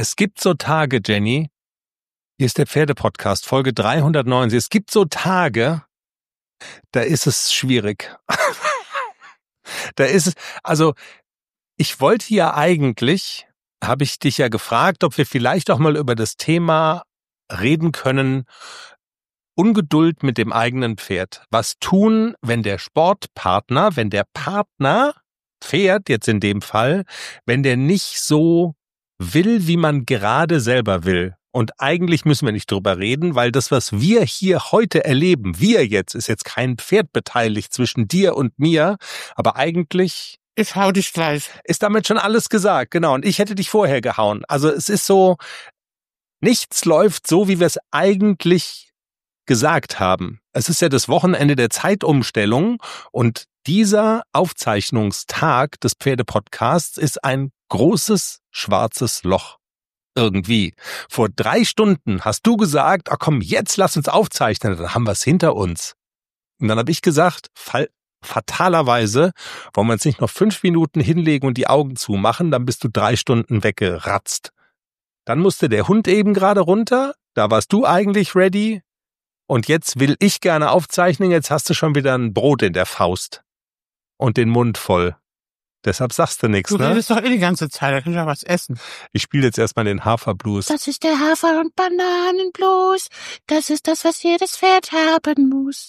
Es gibt so Tage, Jenny, hier ist der Pferdepodcast, Folge 390. Es gibt so Tage, da ist es schwierig. Da ist es, also ich wollte ja eigentlich, habe ich dich ja gefragt, ob wir vielleicht auch mal über das Thema reden können, Ungeduld mit dem eigenen Pferd. Was tun, wenn der Sportpartner, wenn der Partner, Pferd jetzt in dem Fall, wenn der nicht so will, wie man gerade selber will. Und eigentlich müssen wir nicht drüber reden, weil das, was wir hier heute erleben, wir jetzt, ist jetzt kein Pferd beteiligt zwischen dir und mir, aber eigentlich ich hau dich gleich. Ist damit schon alles gesagt, genau. Und ich hätte dich vorher gehauen. Also es ist so, nichts läuft so, wie wir es eigentlich gesagt haben. Es ist ja das Wochenende der Zeitumstellung und dieser Aufzeichnungstag des Pferdepodcasts ist ein großes schwarzes Loch. Irgendwie. Vor 3 Stunden hast du gesagt, komm, jetzt lass uns aufzeichnen, dann haben wir es hinter uns. Und dann habe ich gesagt, fatalerweise wollen wir uns nicht noch 5 Minuten hinlegen und die Augen zumachen, dann bist du 3 Stunden weggeratzt. Dann musste der Hund eben gerade runter, da warst du eigentlich ready und jetzt will ich gerne aufzeichnen, jetzt hast du schon wieder ein Brot in der Faust und den Mund voll. Deshalb sagst du nichts, ne? Du redest doch die ganze Zeit, da kann ich ja was essen. Ich spiele jetzt erstmal den Haferblues. Das ist der Hafer- und Bananenblues. Das ist das, was jedes Pferd haben muss.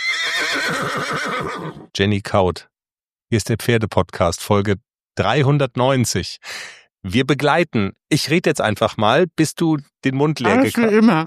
Jenny Kaut. Hier ist der Pferdepodcast, Folge 390. Wir begleiten. Ich rede jetzt einfach mal, bis du den Mund leer gekriegt hast. Immer.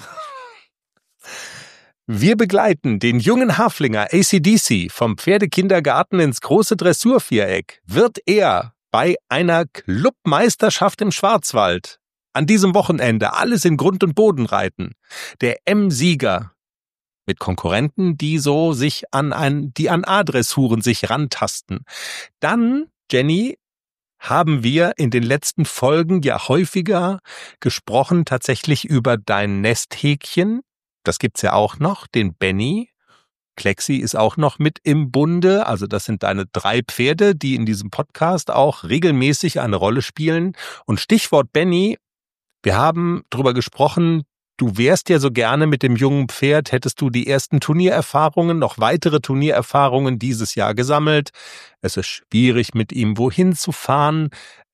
Wir begleiten den jungen Haflinger AC/DC vom Pferdekindergarten ins große Dressurviereck. Wird er bei einer Clubmeisterschaft im Schwarzwald an diesem Wochenende alles in Grund und Boden reiten. Der M-Sieger mit Konkurrenten, die so sich an A-Dressuren sich rantasten. Dann, Jenny, haben wir in den letzten Folgen ja häufiger gesprochen tatsächlich über dein Nesthäkchen. Das gibt's ja auch noch, den Benny. Klexi ist auch noch mit im Bunde. Also das sind deine 3 Pferde, die in diesem Podcast auch regelmäßig eine Rolle spielen. Und Stichwort Benny, wir haben drüber gesprochen, du wärst ja so gerne mit dem jungen Pferd, hättest du die ersten Turniererfahrungen, noch weitere Turniererfahrungen dieses Jahr gesammelt. Es ist schwierig, mit ihm wohin zu fahren.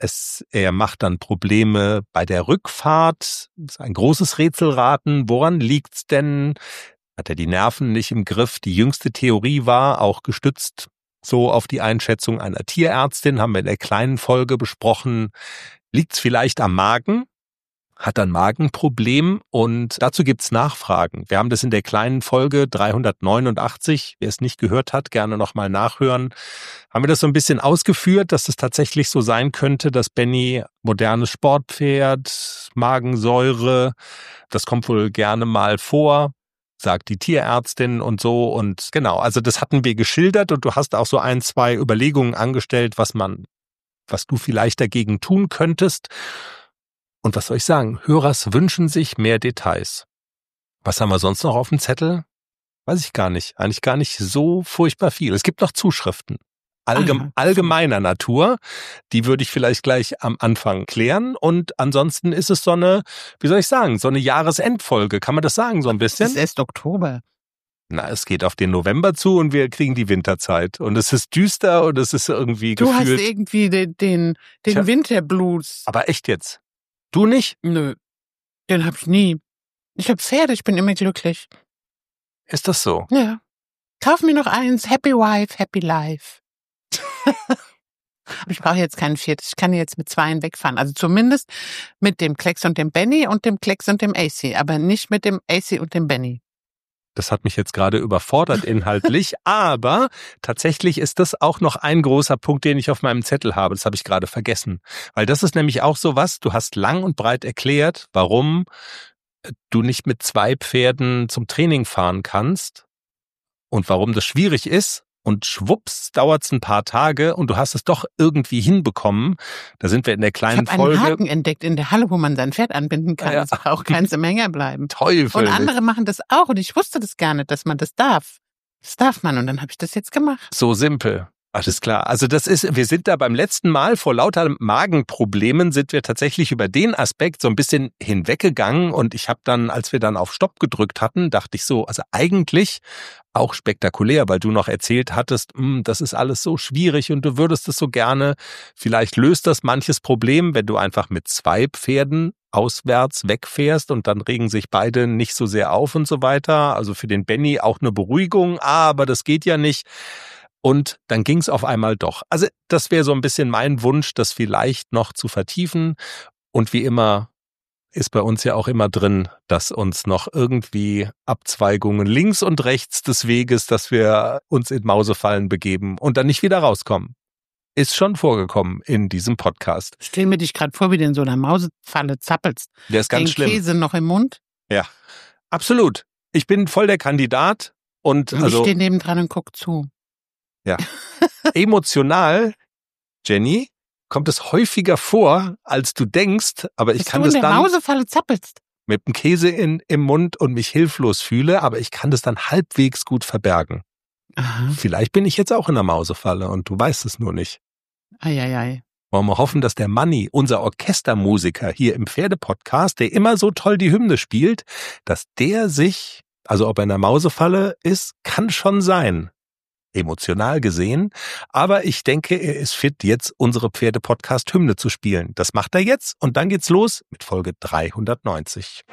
Er macht dann Probleme bei der Rückfahrt. Das ist ein großes Rätselraten. Woran liegt's denn? Hat er die Nerven nicht im Griff? Die jüngste Theorie war, auch gestützt so auf die Einschätzung einer Tierärztin, haben wir in der kleinen Folge besprochen, liegt's vielleicht am Magen? Hat ein Magenproblem und dazu gibt's Nachfragen. Wir haben das in der kleinen Folge 389, wer es nicht gehört hat, gerne nochmal nachhören, haben wir das so ein bisschen ausgeführt, dass es tatsächlich so sein könnte, dass Benny modernes Sportpferd, Magensäure, das kommt wohl gerne mal vor, sagt die Tierärztin und so und genau, also das hatten wir geschildert und du hast auch so 1, 2 Überlegungen angestellt, was du vielleicht dagegen tun könntest. Und was soll ich sagen? Hörers wünschen sich mehr Details. Was haben wir sonst noch auf dem Zettel? Weiß ich gar nicht. Eigentlich gar nicht so furchtbar viel. Es gibt noch Zuschriften. Allgemeiner Natur. Die würde ich vielleicht gleich am Anfang klären. Und ansonsten ist es so eine, wie soll ich sagen, so eine Jahresendfolge. Kann man das sagen, so ein bisschen? Es ist erst Oktober. Na, es geht auf den November zu und wir kriegen die Winterzeit. Und es ist düster und es ist irgendwie Du gefühlt... hast irgendwie den Winterblues. Aber echt jetzt? Du nicht? Nö, den hab ich nie. Ich hab Pferde, ich bin immer glücklich. Ist das so? Ja. Kauf mir noch eins, Happy Wife, Happy Life. Aber ich brauche jetzt kein Pferd, ich kann jetzt mit 2 wegfahren. Also zumindest mit dem Klecks und dem Benny und dem Klecks und dem AC, aber nicht mit dem AC und dem Benny. Das hat mich jetzt gerade überfordert inhaltlich, aber tatsächlich ist das auch noch ein großer Punkt, den ich auf meinem Zettel habe. Das habe ich gerade vergessen. Weil das ist nämlich auch so was, du hast lang und breit erklärt, warum du nicht mit 2 Pferden zum Training fahren kannst und warum das schwierig ist. Und schwupps, dauert's ein paar Tage und du hast es doch irgendwie hinbekommen. Da sind wir in der kleinen Folge. Ich habe einen Haken entdeckt in der Halle, wo man sein Pferd anbinden kann. Es braucht keins im Hänger bleiben. Teufel. Und andere machen das auch und ich wusste das gar nicht, dass man das darf. Das darf man und dann habe ich das jetzt gemacht. So simpel. Alles klar. Also wir sind da beim letzten Mal vor lauter Magenproblemen sind wir tatsächlich über den Aspekt so ein bisschen hinweggegangen und ich habe dann, als wir dann auf Stopp gedrückt hatten, dachte ich so, also eigentlich auch spektakulär, weil du noch erzählt hattest, das ist alles so schwierig und du würdest es so gerne, vielleicht löst das manches Problem, wenn du einfach mit 2 Pferden auswärts wegfährst und dann regen sich beide nicht so sehr auf und so weiter. Also für den Benny auch eine Beruhigung, aber das geht ja nicht. Und dann ging es auf einmal doch. Also das wäre so ein bisschen mein Wunsch, das vielleicht noch zu vertiefen. Und wie immer ist bei uns ja auch immer drin, dass uns noch irgendwie Abzweigungen links und rechts des Weges, dass wir uns in Mausefallen begeben und dann nicht wieder rauskommen. Ist schon vorgekommen in diesem Podcast. Stell mir dich gerade vor, wie du in so einer Mausefalle zappelst. Der ist ganz schlimm. Den Käse noch im Mund. Ja, absolut. Ich bin voll der Kandidat und Ich stehe nebendran und guck zu. Ja. Emotional, Jenny, kommt es häufiger vor, als du denkst, aber ich kann das dann... Dass du in der Mausefalle zappelst. Mit dem Käse im Mund und mich hilflos fühle, aber ich kann das dann halbwegs gut verbergen. Aha. Vielleicht bin ich jetzt auch in der Mausefalle und du weißt es nur nicht. Eieiei. Wollen wir hoffen, dass der Manni, unser Orchestermusiker hier im Pferdepodcast, der immer so toll die Hymne spielt, dass der sich, also ob er in der Mausefalle ist, kann schon sein. Emotional gesehen, aber ich denke, er ist fit, jetzt unsere Pferde-Podcast-Hymne zu spielen. Das macht er jetzt und dann geht's los mit Folge 390.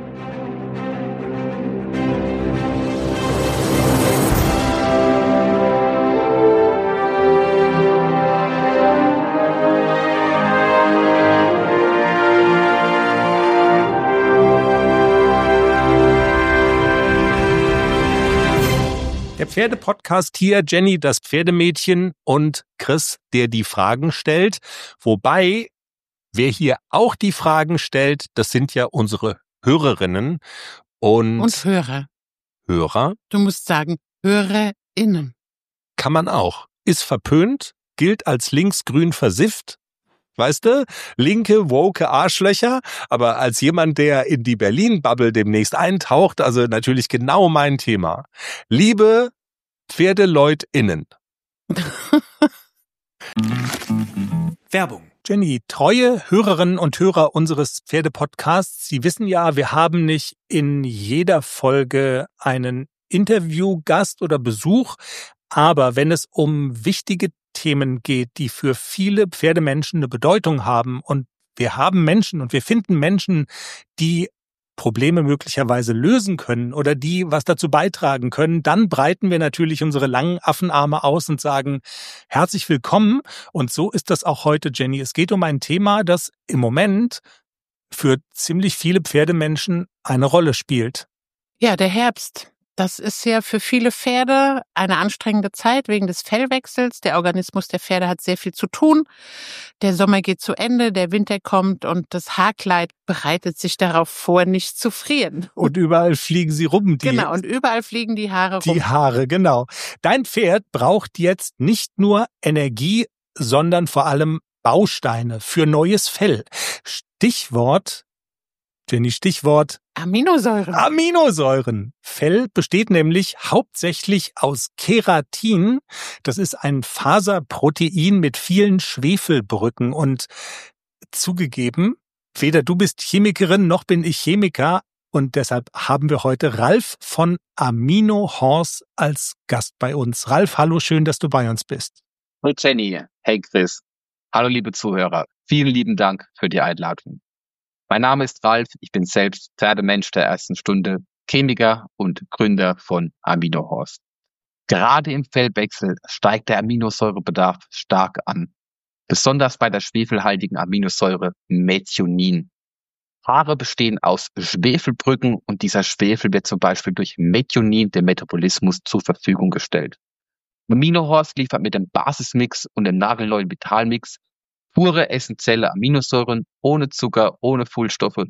Der Pferdepodcast hier, Jenny, das Pferdemädchen und Chris, der die Fragen stellt. Wobei, wer hier auch die Fragen stellt, das sind ja unsere Hörerinnen und Hörer. Hörer. Du musst sagen, HörerInnen. Kann man auch. Ist verpönt, gilt als linksgrün versifft. Weißt du, linke, woke Arschlöcher, aber als jemand, der in die Berlin-Bubble demnächst eintaucht, also natürlich genau mein Thema. Liebe PferdeleutInnen. Werbung. Jenny, treue Hörerinnen und Hörer unseres Pferdepodcasts, Sie wissen ja, wir haben nicht in jeder Folge einen Interviewgast oder Besuch, aber wenn es um wichtige Themen geht, die für viele Pferdemenschen eine Bedeutung haben und wir haben Menschen und wir finden Menschen, die Probleme möglicherweise lösen können oder die was dazu beitragen können, dann breiten wir natürlich unsere langen Affenarme aus und sagen, herzlich willkommen. Und so ist das auch heute, Jenny. Es geht um ein Thema, das im Moment für ziemlich viele Pferdemenschen eine Rolle spielt. Ja, der Herbst. Das ist ja für viele Pferde eine anstrengende Zeit wegen des Fellwechsels. Der Organismus der Pferde hat sehr viel zu tun. Der Sommer geht zu Ende, der Winter kommt und das Haarkleid bereitet sich darauf vor, nicht zu frieren. Und überall fliegen sie rum. Genau, und überall fliegen die Haare rum. Die Haare, genau. Dein Pferd braucht jetzt nicht nur Energie, sondern vor allem Bausteine für neues Fell. Stichwort, Jenny, Stichwort Aminosäuren. Aminosäuren. Fell besteht nämlich hauptsächlich aus Keratin. Das ist ein Faserprotein mit vielen Schwefelbrücken. Und zugegeben, weder du bist Chemikerin noch bin ich Chemiker. Und deshalb haben wir heute Ralf von Amino Horse als Gast bei uns. Ralf, hallo, schön, dass du bei uns bist. Hallo Jenny, hey Chris. Hallo liebe Zuhörer. Vielen lieben Dank für die Einladung. Mein Name ist Ralf, ich bin selbst Pferdemensch der ersten Stunde, Chemiker und Gründer von Amino Horse. Gerade im Fellwechsel steigt der Aminosäurebedarf stark an, besonders bei der schwefelhaltigen Aminosäure Methionin. Haare bestehen aus Schwefelbrücken und dieser Schwefel wird zum Beispiel durch Methionin dem Metabolismus zur Verfügung gestellt. Amino Horse liefert mit dem Basismix und dem nagelneuen Vitalmix pure essentielle Aminosäuren, ohne Zucker, ohne Füllstoffe,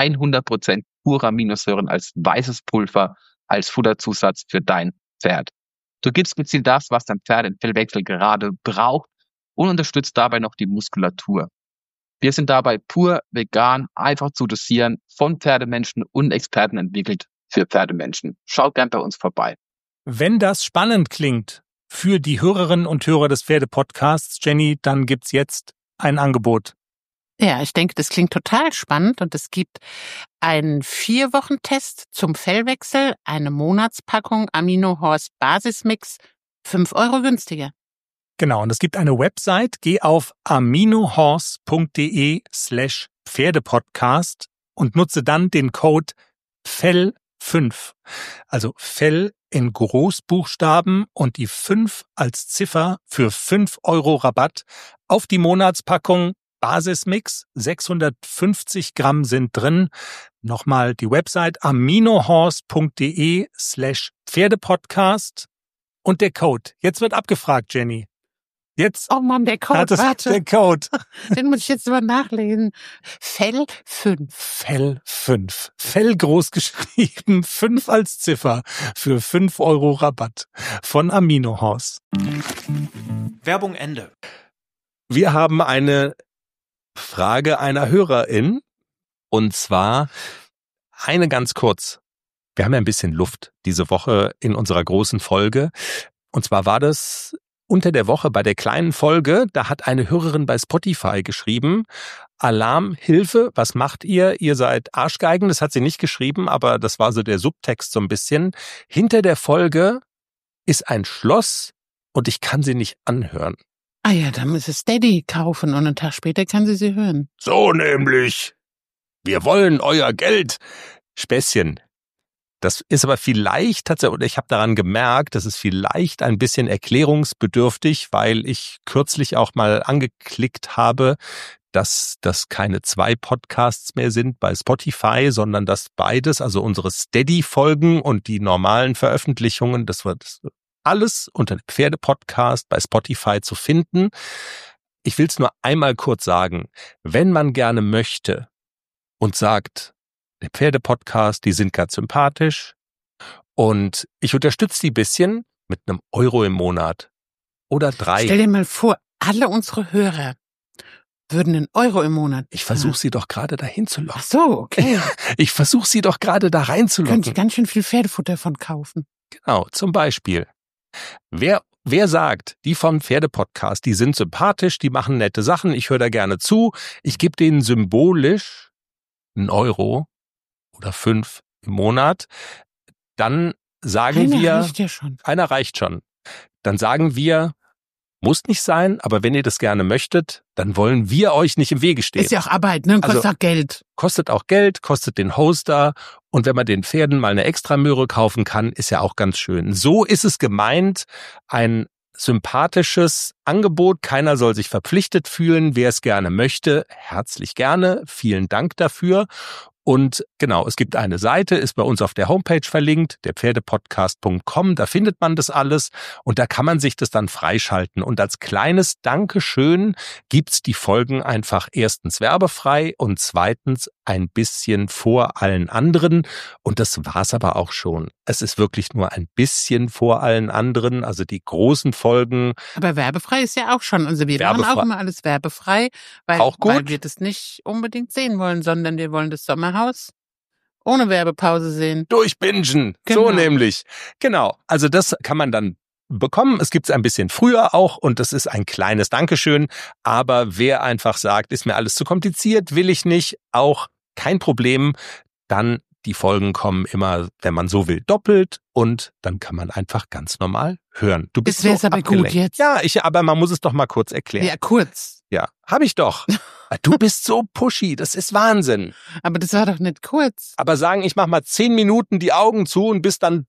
100% pure Aminosäuren als weißes Pulver, als Futterzusatz für dein Pferd. Du gibst gezielt das, was dein Pferd im Fellwechsel gerade braucht und unterstützt dabei noch die Muskulatur. Wir sind dabei pur vegan, einfach zu dosieren, von Pferdemenschen und Experten entwickelt für Pferdemenschen. Schaut gern bei uns vorbei. Wenn das spannend klingt, für die Hörerinnen und Hörer des Pferde-Podcasts, Jenny, dann gibt's jetzt ein Angebot. Ja, ich denke, das klingt total spannend und es gibt einen 4-Wochen-Test zum Fellwechsel, eine Monatspackung Amino Horse Basismix, 5 € günstiger. Genau, und es gibt eine Website, geh auf aminohorse.de/Pferdepodcast und nutze dann den Code FELL5, also Fell in Großbuchstaben und die 5 als Ziffer für 5 € Rabatt auf die Monatspackung Basismix. 650 Gramm sind drin. Nochmal die Website aminohorse.de/Pferdepodcast und der Code. Jetzt wird abgefragt, Jenny. Jetzt Oh Mann, der Code, warte. der Code. Den muss ich jetzt mal nachlesen. Fell5. Fell5. Fell groß geschrieben, 5 als Ziffer für 5 € Rabatt von Amino Horse. Werbung Ende. Wir haben eine Frage einer Hörerin und zwar eine ganz kurz. Wir haben ja ein bisschen Luft diese Woche in unserer großen Folge und zwar war das unter der Woche bei der kleinen Folge, da hat eine Hörerin bei Spotify geschrieben, Alarm, Hilfe, was macht ihr? Ihr seid Arschgeigen, das hat sie nicht geschrieben, aber das war so der Subtext so ein bisschen. Hinter der Folge ist ein Schloss und ich kann sie nicht anhören. Ah ja, dann muss es Steady kaufen und einen Tag später kann sie hören. So nämlich. Wir wollen euer Geld. Späßchen. Das ist aber vielleicht tatsächlich, oder ich habe daran gemerkt, das ist vielleicht ein bisschen erklärungsbedürftig, weil ich kürzlich auch mal angeklickt habe, dass das keine 2 Podcasts mehr sind bei Spotify, sondern dass beides, also unsere Steady-Folgen und die normalen Veröffentlichungen, das wird alles unter dem Pferde-Podcast bei Spotify zu finden. Ich will es nur einmal kurz sagen, wenn man gerne möchte und sagt, der Pferde-Podcast, die sind ganz sympathisch und ich unterstütze die ein bisschen mit einem Euro im Monat oder 3. Stell dir mal vor, alle unsere Hörer würden einen Euro im Monat. Ich versuche sie doch gerade dahin zu locken. Ach so, okay. Ich versuche sie doch gerade da reinzulocken. Könnte ich ganz schön viel Pferdefutter von kaufen. Genau, zum Beispiel. Wer sagt, die vom Pferde-Podcast, die sind sympathisch, die machen nette Sachen, ich höre da gerne zu, ich gebe denen symbolisch einen Euro oder 5 im Monat, dann sagen wir... Einer reicht ja schon. Einer reicht schon. Dann sagen wir, muss nicht sein, aber wenn ihr das gerne möchtet, dann wollen wir euch nicht im Wege stehen. Ist ja auch Arbeit, ne? Kostet Also, auch Geld. Kostet auch Geld, kostet den Hoster und wenn man den Pferden mal eine Extramöhre kaufen kann, ist ja auch ganz schön. So ist es gemeint, ein sympathisches Angebot. Keiner soll sich verpflichtet fühlen. Wer es gerne möchte, herzlich gerne. Vielen Dank dafür. Und genau, es gibt eine Seite, ist bei uns auf der Homepage verlinkt, derpferdepodcast.com, da findet man das alles und da kann man sich das dann freischalten. Und als kleines Dankeschön gibt's die Folgen einfach erstens werbefrei und zweitens ein bisschen vor allen anderen. Und das war's aber auch schon. Es ist wirklich nur ein bisschen vor allen anderen, also die großen Folgen. Aber werbefrei ist ja auch schon. Also wir machen auch immer alles werbefrei, weil wir das nicht unbedingt sehen wollen, sondern wir wollen das Sommerhaus ohne Werbepause sehen. Durchbingen, Genau. So nämlich. Genau, also das kann man dann bekommen. Es gibt's ein bisschen früher auch und das ist ein kleines Dankeschön. Aber wer einfach sagt, ist mir alles zu kompliziert, will ich nicht, auch kein Problem, dann die Folgen kommen immer, wenn man so will, doppelt und dann kann man einfach ganz normal hören. Du bist Das wär's so aber abgelenkt. gut jetzt. Ja, aber man muss es doch mal kurz erklären. Ja, kurz. Ja, habe ich doch. Du bist so pushy, das ist Wahnsinn. Aber das war doch nicht kurz. Aber sagen, ich mach mal 10 Minuten die Augen zu und bist dann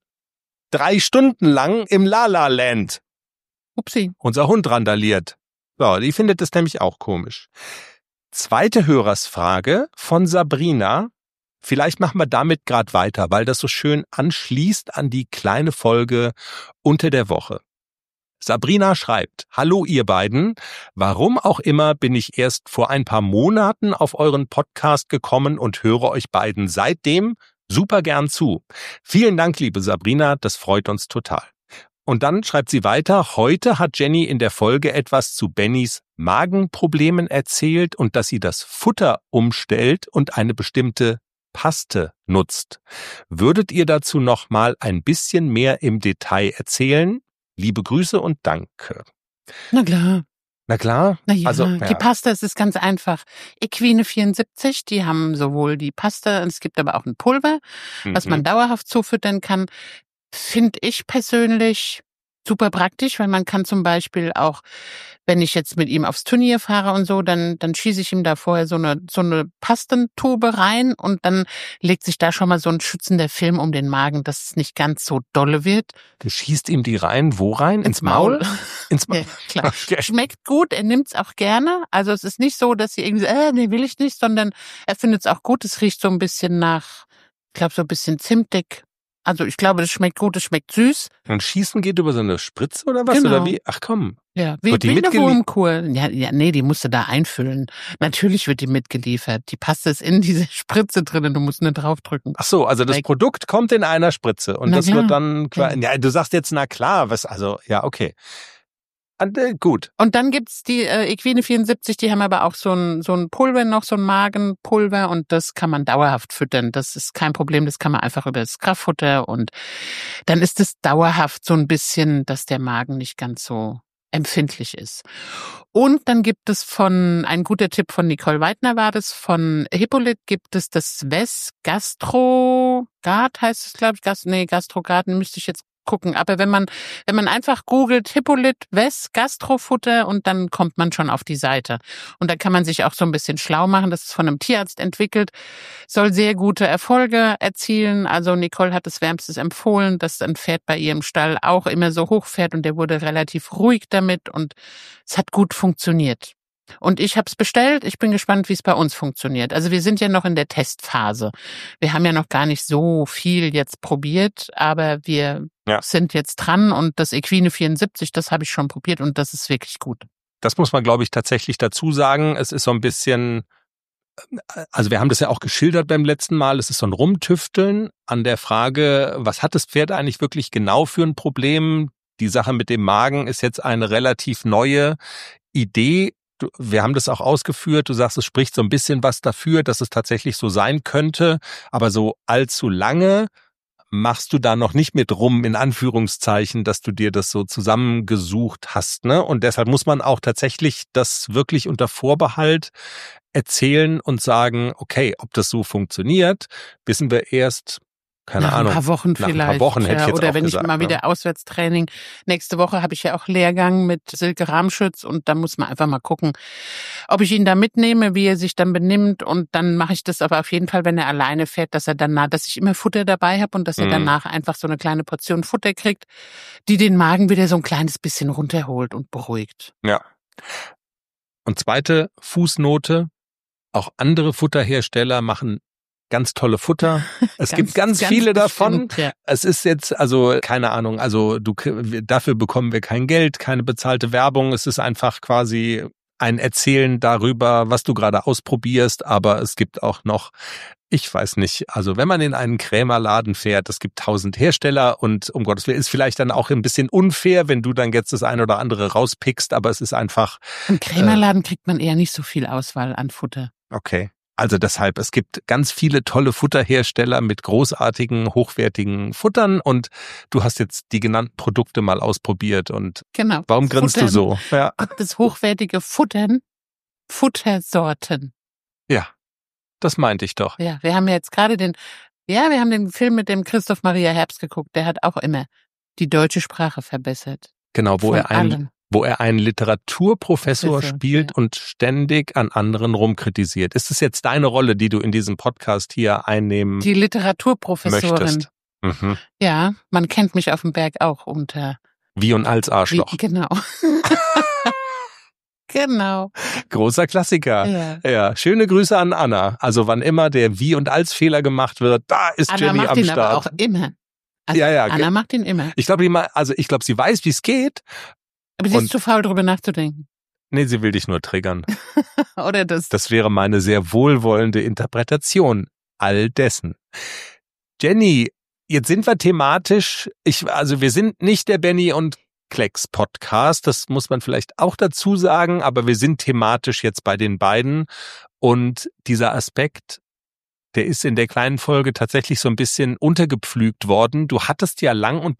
3 Stunden lang im La-La-Land. Upsi. Unser Hund randaliert. So, die findet das nämlich auch komisch. Zweite Hörersfrage von Sabrina. Vielleicht machen wir damit gerade weiter, weil das so schön anschließt an die kleine Folge unter der Woche. Sabrina schreibt, hallo ihr beiden, warum auch immer bin ich erst vor ein paar Monaten auf euren Podcast gekommen und höre euch beiden seitdem super gern zu. Vielen Dank, liebe Sabrina, das freut uns total. Und dann schreibt sie weiter, heute hat Jenny in der Folge etwas zu Bennys Magenproblemen erzählt und dass sie das Futter umstellt und eine bestimmte Paste nutzt. Würdet ihr dazu noch mal ein bisschen mehr im Detail erzählen? Liebe Grüße und danke. Na klar. Na klar. Naja, Also, die Pasta, es ist ganz einfach. Equine 74, die haben sowohl die Pasta, es gibt aber auch ein Pulver, was man dauerhaft zufüttern kann. Finde ich persönlich super praktisch, weil man kann zum Beispiel auch, wenn ich jetzt mit ihm aufs Turnier fahre und so, dann schieße ich ihm da vorher so eine Pastentube rein und dann legt sich da schon mal so ein schützender Film um den Magen, dass es nicht ganz so dolle wird. Du schießt ihm die rein, wo rein? Ins Maul? Ins Maul. Ja, klar. Okay. Schmeckt gut, er nimmt's auch gerne. Also es ist nicht so, dass sie irgendwie nee, will ich nicht, sondern er findet's auch gut. Es riecht so ein bisschen nach, ich glaube, so ein bisschen zimtig. Also ich glaube, das schmeckt gut, es schmeckt süß. Und Schießen geht über so eine Spritze oder was? Genau. Oder wie? Ach komm. Ja, wie eine Wurmkur. Ja, nee, die musst du da einfüllen. Natürlich wird die mitgeliefert. Die Paste ist in diese Spritze drin und du musst nur draufdrücken. Ach so, also das Produkt kommt in einer Spritze und das wird dann quasi, ja, du sagst jetzt, na klar, ja, okay. Gut. Und dann gibt's die Equine 74, die haben aber auch so ein Pulver noch, so ein Magenpulver und das kann man dauerhaft füttern. Das ist kein Problem, das kann man einfach über das Kraftfutter und dann ist es dauerhaft so ein bisschen, dass der Magen nicht ganz so empfindlich ist. Und dann gibt es ein guter Tipp von Nicole Weidner war das, von Hippolyt gibt es das Wes Gastrogard heißt es, glaube ich. Gastrogard müsste ich jetzt gucken. Aber wenn man einfach googelt Hippolyt Wes Gastrofutter und dann kommt man schon auf die Seite. Und da kann man sich auch so ein bisschen schlau machen. Das ist von einem Tierarzt entwickelt, soll sehr gute Erfolge erzielen. Also Nicole hat es wärmstens empfohlen, dass ein Pferd bei ihr im Stall auch immer so hoch fährt und der wurde relativ ruhig damit und es hat gut funktioniert. Und ich habe es bestellt. Ich bin gespannt, wie es bei uns funktioniert. Also wir sind ja noch in der Testphase. Wir haben ja noch gar nicht so viel jetzt probiert, aber wir sind jetzt dran und das Equine 74, das habe ich schon probiert und das ist wirklich gut. Das muss man, glaube ich, tatsächlich dazu sagen. Es ist so ein bisschen, also wir haben das ja auch geschildert beim letzten Mal, es ist so ein Rumtüfteln an der Frage, was hat das Pferd eigentlich wirklich genau für ein Problem? Die Sache mit dem Magen ist jetzt eine relativ neue Idee. Wir haben das auch ausgeführt. Du sagst, es spricht so ein bisschen was dafür, dass es tatsächlich so sein könnte. Aber so allzu lange machst du da noch nicht mit rum, in Anführungszeichen, dass du dir das so zusammengesucht hast, ne? Und deshalb muss man auch tatsächlich das wirklich unter Vorbehalt erzählen und sagen, okay, ob das so funktioniert, wissen wir erst, keine Ahnung. Nach ein paar Wochen vielleicht. Nach ein paar Wochen hätte ich jetzt oder auch wenn gesagt, ich mal wieder Auswärtstraining. Nächste Woche habe ich ja auch Lehrgang mit Silke Ramschütz und da muss man einfach mal gucken, ob ich ihn da mitnehme, wie er sich dann benimmt und dann mache ich das aber auf jeden Fall, wenn er alleine fährt, dass ich immer Futter dabei habe und dass er danach einfach so eine kleine Portion Futter kriegt, die den Magen wieder so ein kleines bisschen runterholt und beruhigt. Ja. Und zweite Fußnote, auch andere Futterhersteller machen ganz tolle Futter. Es gibt ganz viele davon. Ja. Es ist jetzt, also keine Ahnung, also dafür bekommen wir kein Geld, keine bezahlte Werbung. Es ist einfach quasi ein Erzählen darüber, was du gerade ausprobierst. Aber es gibt auch noch, ich weiß nicht, also wenn man in einen Krämerladen fährt, es gibt 1000 Hersteller und um Gottes Willen ist vielleicht dann auch ein bisschen unfair, wenn du dann jetzt das ein oder andere rauspickst, aber es ist einfach. Im Krämerladen kriegt man eher nicht so viel Auswahl an Futter. Okay. Also deshalb, es gibt ganz viele tolle Futterhersteller mit großartigen, hochwertigen Futtern und du hast jetzt die genannten Produkte mal ausprobiert und genau. Warum grinst du so? Ja. Das hochwertige Futtersorten. Ja, das meinte ich doch. Ja, wir haben jetzt gerade den Film mit dem Christoph Maria Herbst geguckt, der hat auch immer die deutsche Sprache verbessert. Genau, wo er einen Literaturprofessor spielt und ständig an anderen rumkritisiert. Ist es jetzt deine Rolle, die du in diesem Podcast hier einnehmen Die Literaturprofessorin. möchtest? Mhm. Ja, man kennt mich auf dem Berg auch unter Wie und als Arschloch. Genau. Genau. Großer Klassiker. Ja, schöne Grüße an Anna. Also wann immer der Wie- und Als-Fehler gemacht wird, da ist Anna Jenny macht am ihn Start. aber auch immer. Also Ja. Anna macht ihn immer. Ich glaube, sie weiß, wie es geht. Aber sie ist zu faul, drüber nachzudenken. Nee, sie will dich nur triggern. Oder das. Das wäre meine sehr wohlwollende Interpretation all dessen. Jenny, jetzt sind wir thematisch, wir sind nicht der Benny und Klecks Podcast, das muss man vielleicht auch dazu sagen, aber wir sind thematisch jetzt bei den beiden und dieser Aspekt, der ist in der kleinen Folge tatsächlich so ein bisschen untergepflügt worden. Du hattest ja lang und breit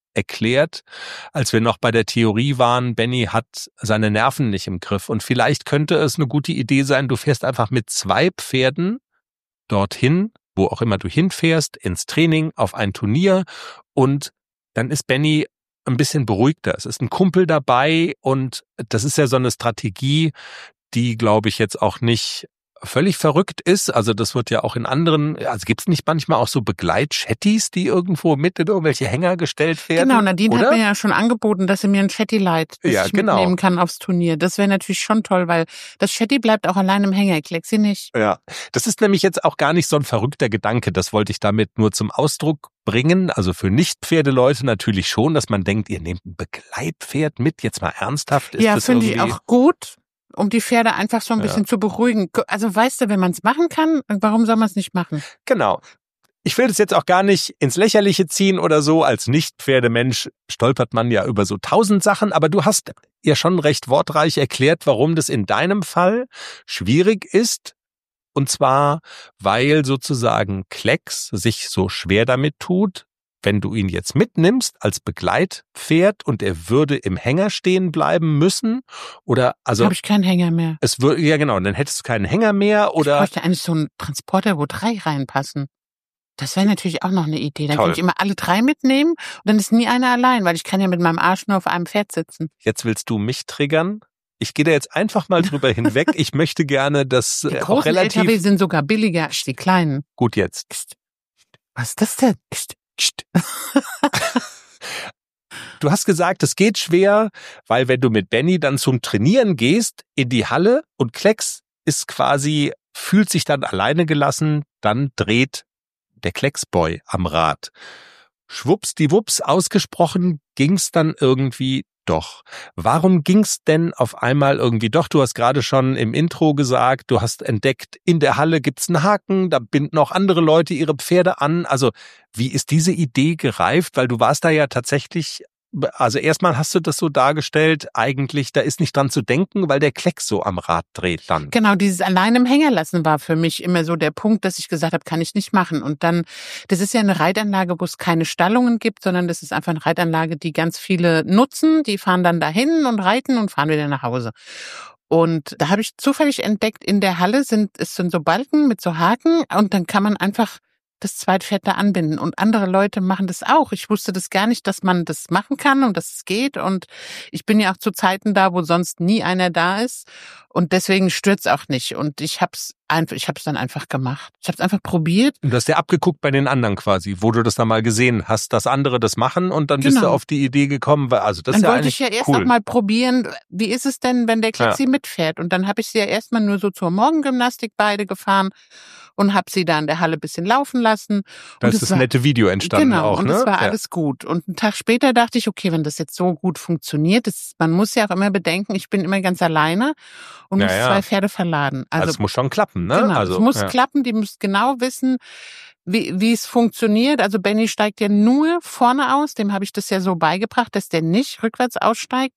erklärt, als wir noch bei der Theorie waren, Benny hat seine Nerven nicht im Griff. Und vielleicht könnte es eine gute Idee sein, du fährst einfach mit 2 Pferden dorthin, wo auch immer du hinfährst, ins Training, auf ein Turnier, und dann ist Benny ein bisschen beruhigter. Es ist ein Kumpel dabei und das ist ja so eine Strategie, die, glaube ich, jetzt auch nicht völlig verrückt ist. Also das wird ja auch in anderen, also gibt es nicht manchmal auch so Begleitchattis, die irgendwo mit in irgendwelche Hänger gestellt werden? Genau, Nadine oder? hat mir ja schon angeboten, dass sie mir ein Chatty leiht, das Ja, ich genau. mitnehmen kann aufs Turnier. Das wäre natürlich schon toll, weil das Chatty bleibt auch allein im Hänger, Klexi nicht. Ja, das ist nämlich jetzt auch gar nicht so ein verrückter Gedanke. Das wollte ich damit nur zum Ausdruck bringen. Also für Nicht-Pferdeleute natürlich schon, dass man denkt, ihr nehmt ein Begleitpferd mit, jetzt mal ernsthaft. Ist Ja, das finde ich irgendwie auch gut, um die Pferde einfach so ein bisschen zu beruhigen. Also weißt du, wenn man es machen kann, warum soll man es nicht machen? Genau. Ich will das jetzt auch gar nicht ins Lächerliche ziehen oder so. Als Nicht-Pferdemensch stolpert man ja über so 1000 Sachen, aber du hast ja schon recht wortreich erklärt, warum das in deinem Fall schwierig ist. Und zwar, weil sozusagen Klecks sich so schwer damit tut, wenn du ihn jetzt mitnimmst als Begleitpferd und er würde im Hänger stehen bleiben müssen, oder also Habe ich keinen Hänger mehr. es würde, ja genau, dann hättest du keinen Hänger mehr Ich oder bräuchte eigentlich so einen Transporter, wo 3 reinpassen. Das wäre natürlich auch noch eine Idee. Dann Toll. kann ich immer alle 3 mitnehmen und dann ist nie einer allein, weil ich kann ja mit meinem Arsch nur auf einem Pferd sitzen. jetzt willst du mich triggern. Ich gehe da jetzt einfach mal drüber hinweg. Ich möchte gerne, dass Die auch großen relativ LKW sind sogar billiger als die kleinen. gut jetzt. Was ist das denn? Du hast gesagt, es geht schwer, weil wenn du mit Benny dann zum Trainieren gehst in die Halle und Klecks ist quasi, fühlt sich dann alleine gelassen, dann dreht der Klecksboy am Rad. Schwuppsdiwupps, ausgesprochen ging's dann irgendwie doch. Warum ging's denn auf einmal irgendwie doch? Du hast gerade schon im Intro gesagt, du hast entdeckt, in der Halle gibt's einen Haken, da binden auch andere Leute ihre Pferde an. Also wie ist diese Idee gereift? Weil du warst da ja tatsächlich, also erstmal hast du das so dargestellt, eigentlich, da ist nicht dran zu denken, weil der Klecks so am Rad dreht dann. Genau, dieses allein im Hänger lassen war für mich immer so der Punkt, dass ich gesagt habe, kann ich nicht machen. Und dann, das ist ja eine Reitanlage, wo es keine Stallungen gibt, sondern das ist einfach eine Reitanlage, die ganz viele nutzen. Die fahren dann dahin und reiten und fahren wieder nach Hause. Und da habe ich zufällig entdeckt, in der Halle sind so Balken mit so Haken und dann kann man einfach das Zweitpferd da anbinden. Und andere Leute machen das auch. Ich wusste das gar nicht, dass man das machen kann und dass es geht. Und ich bin ja auch zu Zeiten da, wo sonst nie einer da ist. Und deswegen stört's auch nicht. Und ich hab's dann einfach gemacht. Ich hab's einfach probiert. Und du hast ja abgeguckt bei den anderen quasi, wo du das dann mal gesehen hast, dass andere das machen und dann bist du auf die Idee gekommen, weil also das Dann ist ja wollte ich ja erst cool. noch mal probieren, wie ist es denn, wenn der Klexi mitfährt? Und dann habe ich sie ja erstmal nur so zur Morgengymnastik beide gefahren und habe sie da in der Halle ein bisschen laufen lassen. Da und ist das nette Video entstanden genau, auch, und ne? es war alles gut. Und einen Tag später dachte ich, okay, wenn das jetzt so gut funktioniert, man muss ja auch immer bedenken, ich bin immer ganz alleine und muss 2 Pferde verladen. Also es muss schon klappen, ne? Genau, also es muss klappen, die müssen genau wissen, wie es funktioniert. Also Benny steigt ja nur vorne aus, dem habe ich das ja so beigebracht, dass der nicht rückwärts aussteigt.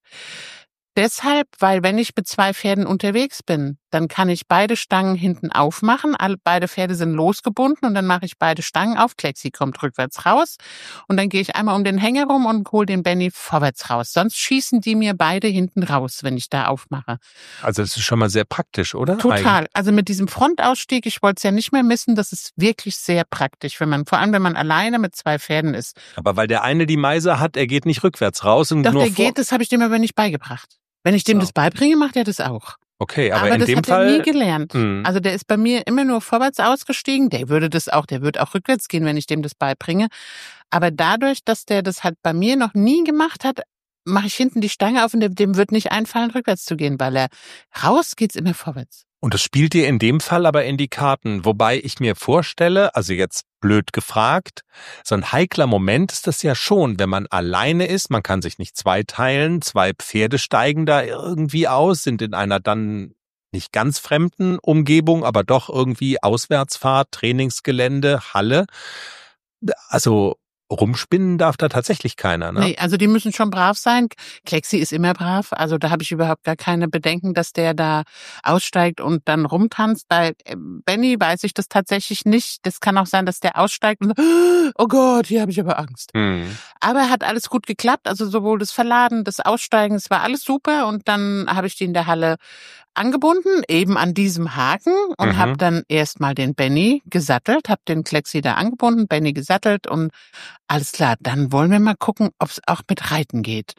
Deshalb, weil wenn ich mit 2 Pferden unterwegs bin, dann kann ich beide Stangen hinten aufmachen, beide Pferde sind losgebunden und dann mache ich beide Stangen auf, Klexi kommt rückwärts raus und dann gehe ich einmal um den Hänger rum und hole den Benny vorwärts raus. Sonst schießen die mir beide hinten raus, wenn ich da aufmache. Also das ist schon mal sehr praktisch, oder? Total. Also mit diesem Frontausstieg, ich wollte es ja nicht mehr missen, das ist wirklich sehr praktisch, vor allem wenn man alleine mit 2 Pferden ist. Aber weil der eine die Meise hat, er geht nicht rückwärts raus und Doch, nur der geht, das habe ich dem aber nicht beigebracht. Wenn ich dem das beibringe, macht er das auch. Okay, aber in das dem hat Fall er nie gelernt. Also der ist bei mir immer nur vorwärts ausgestiegen. Der wird auch rückwärts gehen, wenn ich dem das beibringe. Aber dadurch, dass der das halt bei mir noch nie gemacht hat, mache ich hinten die Stange auf und dem wird nicht einfallen, rückwärts zu gehen, weil raus geht's immer vorwärts. Und das spielt dir in dem Fall aber in die Karten, wobei ich mir vorstelle, also jetzt blöd gefragt, so ein heikler Moment ist das ja schon, wenn man alleine ist, man kann sich nicht zweiteilen, 2 Pferde steigen da irgendwie aus, sind in einer dann nicht ganz fremden Umgebung, aber doch irgendwie Auswärtsfahrt, Trainingsgelände, Halle. Also rumspinnen darf da tatsächlich keiner, ne? Nee, also die müssen schon brav sein. Klexi ist immer brav, also da habe ich überhaupt gar keine Bedenken, dass der da aussteigt und dann rumtanzt. Bei Benny weiß ich das tatsächlich nicht. Das kann auch sein, dass der aussteigt und oh Gott, hier habe ich aber Angst. Aber hat alles gut geklappt, also sowohl das Verladen, das Aussteigen, es war alles super und dann habe ich die in der Halle angebunden, eben an diesem Haken und habe dann erstmal den Benny gesattelt, habe den Klexi da angebunden, Benny gesattelt und alles klar, dann wollen wir mal gucken, ob es auch mit Reiten geht.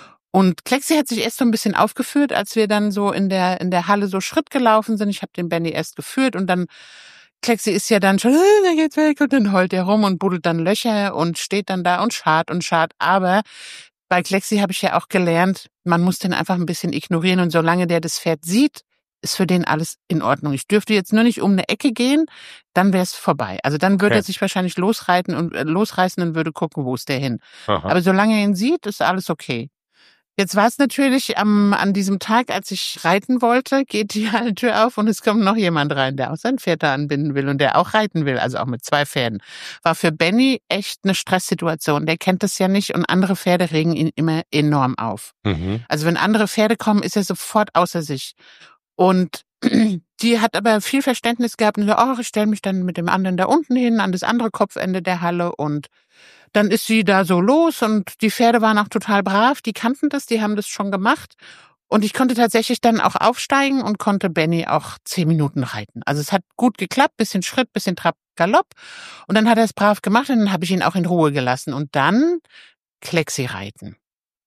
Und Klexi hat sich erst so ein bisschen aufgeführt, als wir dann so in der Halle so Schritt gelaufen sind. Ich habe den Benny erst geführt und dann Klexi ist ja dann schon, der geht weg und dann heult er rum und buddelt dann Löcher und steht dann da und scharrt. Aber bei Klexi habe ich ja auch gelernt, man muss den einfach ein bisschen ignorieren und solange der das Pferd sieht, ist für den alles in Ordnung. Ich dürfte jetzt nur nicht um eine Ecke gehen, dann wäre es vorbei. Also dann würde er sich wahrscheinlich losreißen und würde gucken, wo ist der hin. Aha. Aber solange er ihn sieht, ist alles okay. Jetzt war es natürlich an diesem Tag, als ich reiten wollte, geht die Hallentür auf und es kommt noch jemand rein, der auch sein Pferd da anbinden will und der auch reiten will, also auch mit 2 Pferden. War für Benny echt eine Stresssituation. Der kennt das ja nicht und andere Pferde regen ihn immer enorm auf. Also wenn andere Pferde kommen, ist er sofort außer sich. Und die hat aber viel Verständnis gehabt und so, ich stelle mich dann mit dem anderen da unten hin, an das andere Kopfende der Halle und dann ist sie da so los und die Pferde waren auch total brav, die kannten das, die haben das schon gemacht. Und ich konnte tatsächlich dann auch aufsteigen und konnte Benny auch 10 Minuten reiten. Also es hat gut geklappt, bisschen Schritt, bisschen Trab, Galopp. Und dann hat er es brav gemacht und dann habe ich ihn auch in Ruhe gelassen. Und dann Klexi reiten.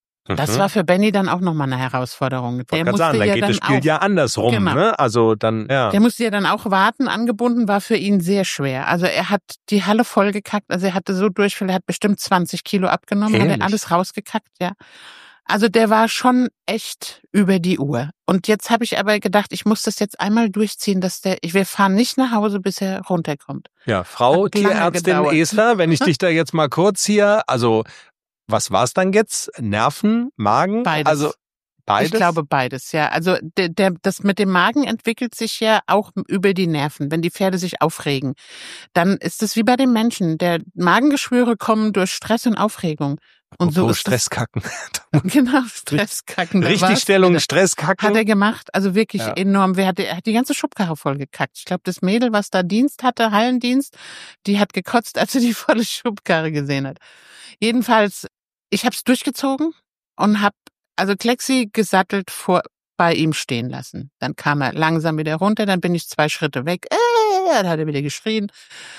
Das war für Benny dann auch nochmal eine Herausforderung. Ich wollte gerade sagen, dann geht das Spiel ja andersrum, genau. Ne? Also dann, ja. Der musste ja dann auch warten, angebunden war für ihn sehr schwer. Also er hat die Halle voll gekackt, also er hatte so Durchfall, er hat bestimmt 20 Kilo abgenommen, hat er alles rausgekackt, ja. Also der war schon echt über die Uhr. Und jetzt habe ich aber gedacht, ich muss das jetzt einmal durchziehen, wir fahren nicht nach Hause, bis er runterkommt. Ja, Frau Tierärztin Esler, wenn ich dich da jetzt mal kurz hier, also was war's dann jetzt? Nerven, Magen? Beides. Also beides? Ich glaube beides, ja. Also das mit dem Magen entwickelt sich ja auch über die Nerven, wenn die Pferde sich aufregen. Dann ist es wie bei den Menschen. Der Magengeschwüre kommen durch Stress und Aufregung. Und so ist Stresskacken. Genau, Stresskacken. Richtigstellung, Stresskacken. Hat er gemacht, also wirklich enorm. Er hat die ganze Schubkarre voll gekackt. Ich glaube, das Mädel, was da Dienst hatte, Hallendienst, die hat gekotzt, als sie die volle Schubkarre gesehen hat. Jedenfalls, ich habe es durchgezogen und habe also Klexi gesattelt bei ihm stehen lassen. Dann kam er langsam wieder runter, dann bin ich 2 Schritte weg. Dann hat er wieder geschrien.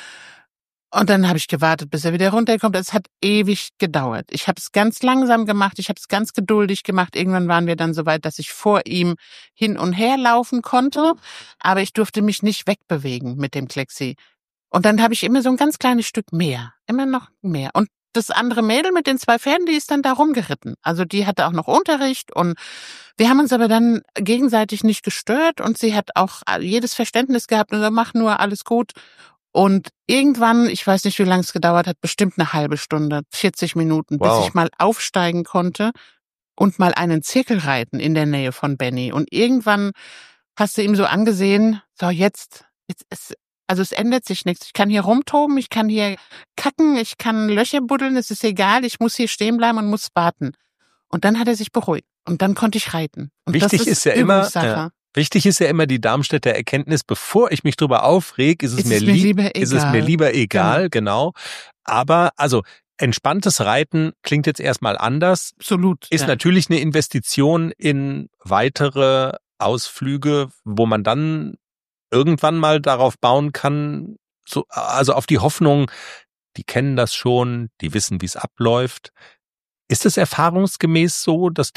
Und dann habe ich gewartet, bis er wieder runterkommt. Es hat ewig gedauert. Ich habe es ganz langsam gemacht, ich habe es ganz geduldig gemacht. Irgendwann waren wir dann so weit, dass ich vor ihm hin und her laufen konnte, aber ich durfte mich nicht wegbewegen mit dem Klexi. Und dann habe ich immer so ein ganz kleines Stück mehr, immer noch mehr. Und das andere Mädel mit den 2 Pferden, die ist dann da rumgeritten. Also die hatte auch noch Unterricht und wir haben uns aber dann gegenseitig nicht gestört und sie hat auch jedes Verständnis gehabt und so, mach nur, alles gut. Und irgendwann, ich weiß nicht, wie lange es gedauert hat, bestimmt eine halbe Stunde, 40 Minuten, bis ich mal aufsteigen konnte und mal einen Zirkel reiten in der Nähe von Benny. Und irgendwann hast du ihm so angesehen, so jetzt ist, also es ändert sich nichts. Ich kann hier rumtoben, ich kann hier kacken, ich kann Löcher buddeln, es ist egal, ich muss hier stehen bleiben und muss warten. Und dann hat er sich beruhigt und dann konnte ich reiten. Und wichtig das ist ja immer, Übungssache. Wichtig ist ja immer die Darmstädter Erkenntnis, bevor ich mich drüber aufreg, ist es mir lieber egal, genau. Aber also entspanntes Reiten klingt jetzt erstmal anders. Absolut. Ist natürlich eine Investition in weitere Ausflüge, wo man dann irgendwann mal darauf bauen kann, so, also auf die Hoffnung, die kennen das schon, die wissen, wie es abläuft. Ist es erfahrungsgemäß so, dass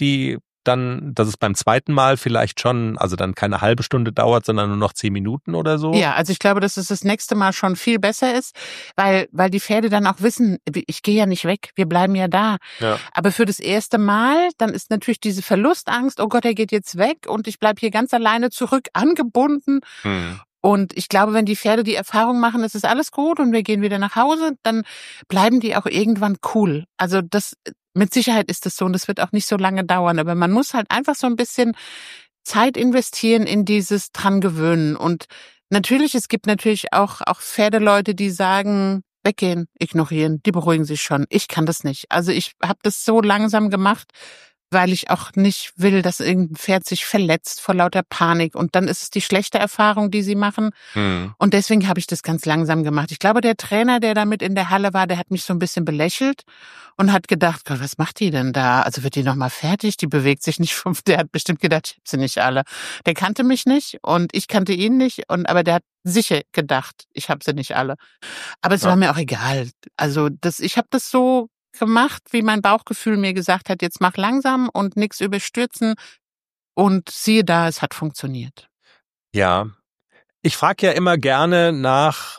es beim zweiten Mal vielleicht schon, also dann keine halbe Stunde dauert, sondern nur noch 10 Minuten oder so? Ja, also ich glaube, dass es das nächste Mal schon viel besser ist, weil die Pferde dann auch wissen, ich gehe ja nicht weg, wir bleiben ja da. Ja. Aber für das erste Mal, dann ist natürlich diese Verlustangst, oh Gott, er geht jetzt weg und ich bleib hier ganz alleine zurück, angebunden. Und ich glaube, wenn die Pferde die Erfahrung machen, es ist alles gut und wir gehen wieder nach Hause, dann bleiben die auch irgendwann cool. Also mit Sicherheit ist das so und das wird auch nicht so lange dauern. Aber man muss halt einfach so ein bisschen Zeit investieren in dieses dran gewöhnen. Und natürlich, es gibt natürlich auch Pferdeleute, die sagen, weggehen, ignorieren, die beruhigen sich schon. Ich kann das nicht. Also ich habe das so langsam gemacht, weil ich auch nicht will, dass irgendein Pferd sich verletzt vor lauter Panik. Und dann ist es die schlechte Erfahrung, die sie machen. Und deswegen habe ich das ganz langsam gemacht. Ich glaube, der Trainer, der da mit in der Halle war, der hat mich so ein bisschen belächelt und hat gedacht, Gott, was macht die denn da? Also wird die noch mal fertig? Die bewegt sich nicht. Der hat bestimmt gedacht, ich habe sie nicht alle. Der kannte mich nicht und ich kannte ihn nicht. Aber der hat sicher gedacht, ich habe sie nicht alle. Aber es war mir auch egal. Also ich habe das so gemacht, wie mein Bauchgefühl mir gesagt hat, jetzt mach langsam und nichts überstürzen. Und siehe da, es hat funktioniert. Ja, ich frage ja immer gerne nach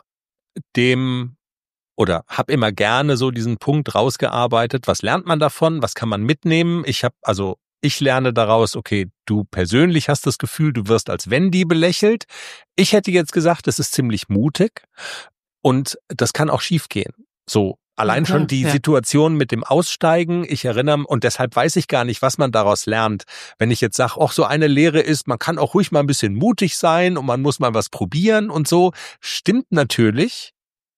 dem oder habe immer gerne so diesen Punkt rausgearbeitet. Was lernt man davon? Was kann man mitnehmen? Ich lerne daraus, okay, du persönlich hast das Gefühl, du wirst als Wendy belächelt. Ich hätte jetzt gesagt, das ist ziemlich mutig und das kann auch schiefgehen. So. Allein schon die Situation mit dem Aussteigen, ich erinnere, und deshalb weiß ich gar nicht, was man daraus lernt. Wenn ich jetzt sage, so eine Lehre ist, man kann auch ruhig mal ein bisschen mutig sein und man muss mal was probieren und so, stimmt natürlich.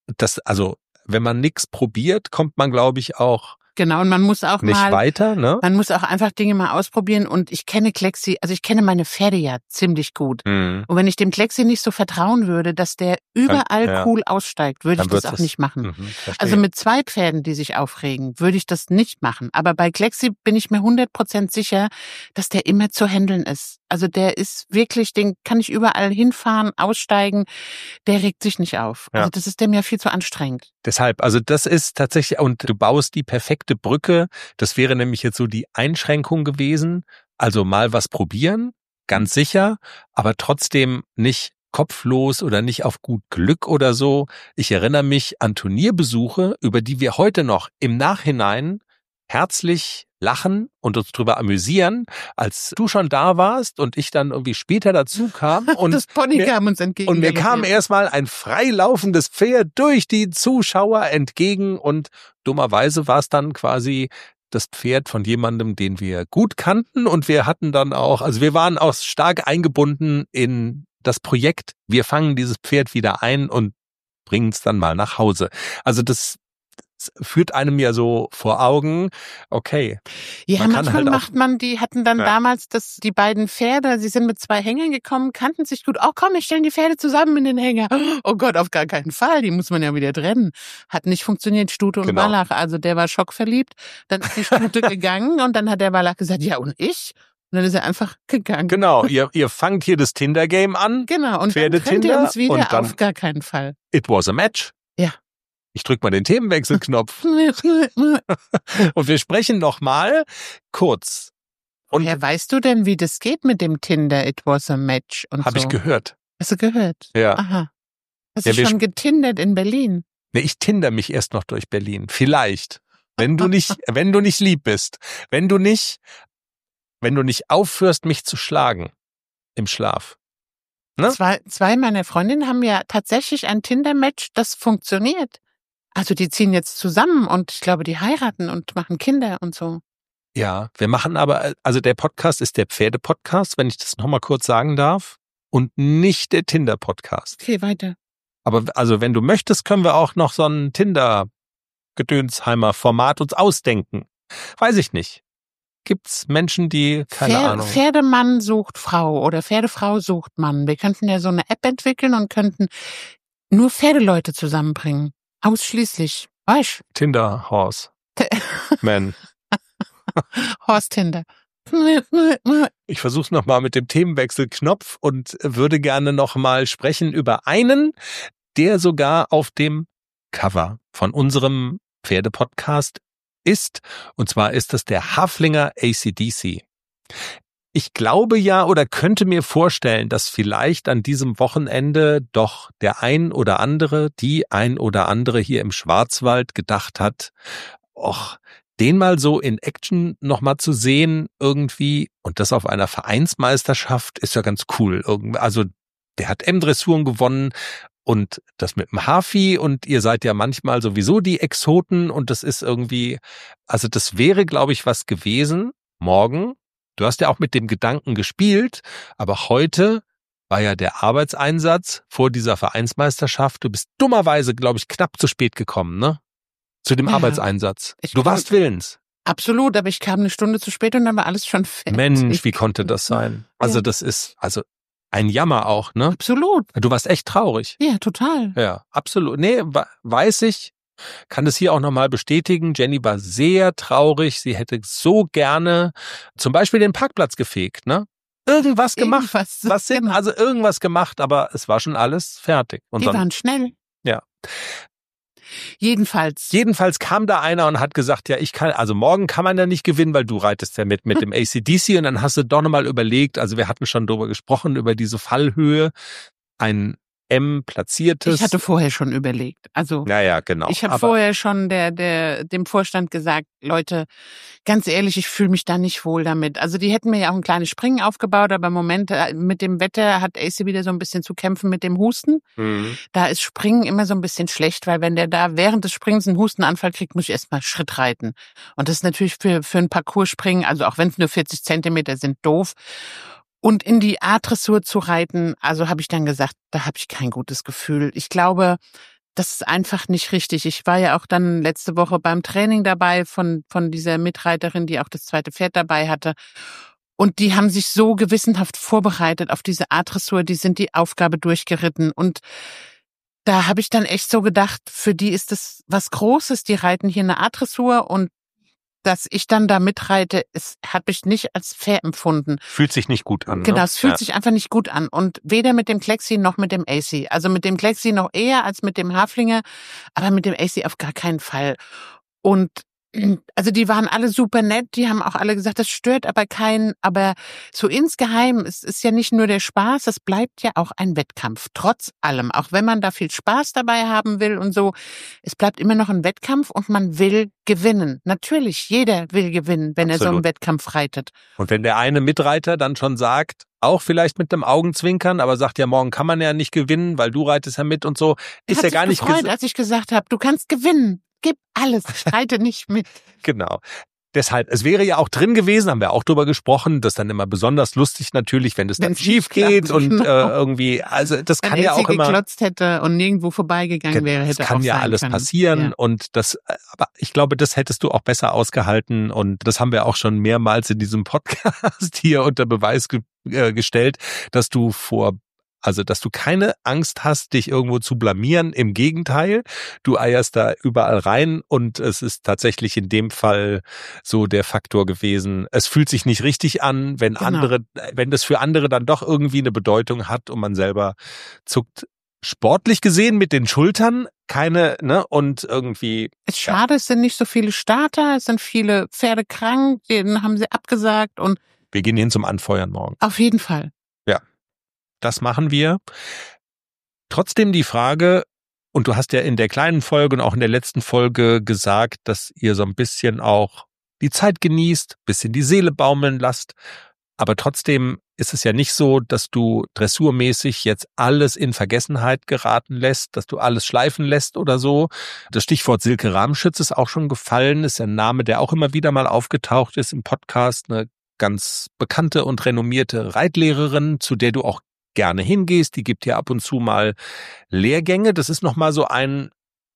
Wenn man nichts probiert, kommt man, glaube ich, auch genau, und man muss auch nicht weiter, ne? Man muss auch einfach Dinge mal ausprobieren und ich kenne Klexi, also ich kenne meine Pferde ja ziemlich gut. Und wenn ich dem Klexi nicht so vertrauen würde, dass der überall cool aussteigt, würde ich das auch nicht machen. Also mit 2 Pferden, die sich aufregen, würde ich das nicht machen. Aber bei Klexi bin ich mir 100% sicher, dass der immer zu handeln ist. Also der ist wirklich, den kann ich überall hinfahren, aussteigen, der regt sich nicht auf. Also das ist dem ja viel zu anstrengend. Deshalb, also das ist tatsächlich, und du baust die perfekte Brücke, das wäre nämlich jetzt so die Einschränkung gewesen, also mal was probieren, ganz sicher, aber trotzdem nicht kopflos oder nicht auf gut Glück oder so. Ich erinnere mich an Turnierbesuche, über die wir heute noch im Nachhinein herzlich lachen und uns drüber amüsieren, als du schon da warst und ich dann irgendwie später dazu kam und das Pony kam uns entgegen. Und mir kam erstmal ein freilaufendes Pferd durch die Zuschauer entgegen und dummerweise war es dann quasi das Pferd von jemandem, den wir gut kannten und wir hatten dann auch, also wir waren auch stark eingebunden in das Projekt. Wir fangen dieses Pferd wieder ein und bringen es dann mal nach Hause. Also das führt einem ja so vor Augen, okay. Ja, manchmal die hatten dann damals die beiden Pferde, sie sind mit 2 Hängern gekommen, kannten sich gut. Oh komm, wir stellen die Pferde zusammen in den Hänger. Oh Gott, auf gar keinen Fall, die muss man ja wieder trennen. Hat nicht funktioniert, Stute und Wallach. Also der war schockverliebt, dann ist die Stute gegangen und dann hat der Wallach gesagt, ja und ich? Und dann ist er einfach gegangen. Genau, ihr fangt hier das Tinder-Game an. Genau, und dann trennt ihr uns wieder, auf gar keinen Fall. It was a match. Ja. Ich drück mal den Themenwechselknopf. Und wir sprechen noch mal kurz. Und ja, weißt du denn, wie das geht mit dem Tinder? It was a match und Hab ich gehört. Hast du gehört? Ja. Aha. Hast du schon getindert in Berlin? Nee, ich tinder mich erst noch durch Berlin. Vielleicht. Wenn du nicht lieb bist. Wenn du nicht aufhörst, mich zu schlagen im Schlaf. Ne? Zwei meiner Freundinnen haben ja tatsächlich ein Tinder-Match, das funktioniert. Also die ziehen jetzt zusammen und ich glaube, die heiraten und machen Kinder und so. Ja, wir machen aber, also der Podcast ist der Pferde-Podcast, wenn ich das nochmal kurz sagen darf, und nicht der Tinder-Podcast. Okay, weiter. Aber also wenn du möchtest, können wir auch noch so ein Tinder-Gedönsheimer-Format uns ausdenken. Weiß ich nicht. Gibt's Menschen, die, keine Ahnung. Pferdemann sucht Frau oder Pferdefrau sucht Mann. Wir könnten ja so eine App entwickeln und könnten nur Pferdeleute zusammenbringen. Ausschließlich. Weißt du? Tinder, Horse. Man. Horse Tinder. Ich versuch's nochmal mit dem Themenwechselknopf und würde gerne nochmal sprechen über einen, der sogar auf dem Cover von unserem Pferdepodcast ist. Und zwar ist das der Haflinger AC/DC. Ich glaube ja oder könnte mir vorstellen, dass vielleicht an diesem Wochenende doch die ein oder andere hier im Schwarzwald gedacht hat, den mal so in Action nochmal zu sehen irgendwie und das auf einer Vereinsmeisterschaft ist ja ganz cool. Also der hat M-Dressuren gewonnen und das mit dem Hafi und ihr seid ja manchmal sowieso die Exoten und das ist irgendwie, also das wäre, glaube ich, was gewesen morgen. Du hast ja auch mit dem Gedanken gespielt, aber heute war ja der Arbeitseinsatz vor dieser Vereinsmeisterschaft. Du bist dummerweise, glaube ich, knapp zu spät gekommen, ne? Zu dem Arbeitseinsatz. Du warst willens. Absolut, aber ich kam eine Stunde zu spät und dann war alles schon fertig. Mensch, wie konnte das sein? Also das ist ein Jammer auch, ne? Absolut. Du warst echt traurig. Ja, total. Ja, absolut. Nee, weiß ich. Kann das hier auch nochmal bestätigen. Jenny war sehr traurig. Sie hätte so gerne zum Beispiel den Parkplatz gefegt, ne? Irgendwas gemacht. Irgendwas gemacht, aber es war schon alles fertig. Und die waren schnell. Ja. Jedenfalls kam da einer und hat gesagt, ja, morgen kann man ja nicht gewinnen, weil du reitest ja mit dem AC/DC, und dann hast du doch nochmal überlegt, also wir hatten schon drüber gesprochen, über diese Fallhöhe, ein M platziertes. Ich hatte vorher schon überlegt. Also ja, genau. Ich habe vorher schon dem Vorstand gesagt, Leute, ganz ehrlich, ich fühle mich da nicht wohl damit. Also die hätten mir ja auch ein kleines Springen aufgebaut, aber im Moment mit dem Wetter hat AC wieder so ein bisschen zu kämpfen mit dem Husten. Mhm. Da ist Springen immer so ein bisschen schlecht, weil wenn der da während des Springens einen Hustenanfall kriegt, muss ich erstmal Schritt reiten. Und das ist natürlich für ein Parcours-Springen, also auch wenn es nur 40 Zentimeter sind, doof. Und in die A-Dressur zu reiten, also habe ich dann gesagt, da habe ich kein gutes Gefühl. Ich glaube, das ist einfach nicht richtig. Ich war ja auch dann letzte Woche beim Training dabei von dieser Mitreiterin, die auch das zweite Pferd dabei hatte. Und die haben sich so gewissenhaft vorbereitet auf diese A-Dressur, die sind die Aufgabe durchgeritten. Und da habe ich dann echt so gedacht, für die ist das was Großes. Die reiten hier eine A-Dressur und dass ich dann da mitreite, es hat mich nicht als fair empfunden. Fühlt sich nicht gut an. Genau, es fühlt sich einfach nicht gut an. Und weder mit dem Klecksi noch mit dem AC. Also mit dem Klecksi noch eher als mit dem Haflinger, aber mit dem AC auf gar keinen Fall. Und also die waren alle super nett, die haben auch alle gesagt, das stört aber keinen, aber so insgeheim, es ist ja nicht nur der Spaß, es bleibt ja auch ein Wettkampf, trotz allem, auch wenn man da viel Spaß dabei haben will und so, es bleibt immer noch ein Wettkampf und man will gewinnen. Natürlich, jeder will gewinnen, wenn er so einen Wettkampf reitet. Und wenn der eine Mitreiter dann schon sagt, auch vielleicht mit einem Augenzwinkern, aber sagt ja, morgen kann man ja nicht gewinnen, weil du reitest ja mit und so, ist ja gar nicht gefreut, als ich gesagt habe, du kannst gewinnen. Gib alles, streite nicht mit. Genau. Deshalb, es wäre ja auch drin gewesen, haben wir auch drüber gesprochen, das dann immer besonders lustig natürlich, wenn es dann schief geht und irgendwie, also das kann ja auch immer... geklotzt hätte und nirgendwo vorbeigegangen wäre, hätte auch sein können. Das kann ja alles passieren und das, aber ich glaube, das hättest du auch besser ausgehalten und das haben wir auch schon mehrmals in diesem Podcast hier unter Beweis gestellt, dass du keine Angst hast, dich irgendwo zu blamieren. Im Gegenteil, du eierst da überall rein und es ist tatsächlich in dem Fall so der Faktor gewesen. Es fühlt sich nicht richtig an, wenn das für andere dann doch irgendwie eine Bedeutung hat und man selber zuckt sportlich gesehen mit den Schultern keine, ne, und irgendwie. Es ist schade, es sind nicht so viele Starter, es sind viele Pferde krank, denen haben sie abgesagt und. Wir gehen hin zum Anfeuern morgen. Auf jeden Fall. Ja. Das machen wir. Trotzdem die Frage, und du hast ja in der kleinen Folge und auch in der letzten Folge gesagt, dass ihr so ein bisschen auch die Zeit genießt, bisschen die Seele baumeln lasst. Aber trotzdem ist es ja nicht so, dass du dressurmäßig jetzt alles in Vergessenheit geraten lässt, dass du alles schleifen lässt oder so. Das Stichwort Silke Ramschütz ist auch schon gefallen, ist ja ein Name, der auch immer wieder mal aufgetaucht ist im Podcast. Eine ganz bekannte und renommierte Reitlehrerin, zu der du auch gerne hingehst, die gibt dir ab und zu mal Lehrgänge. Das ist nochmal so eine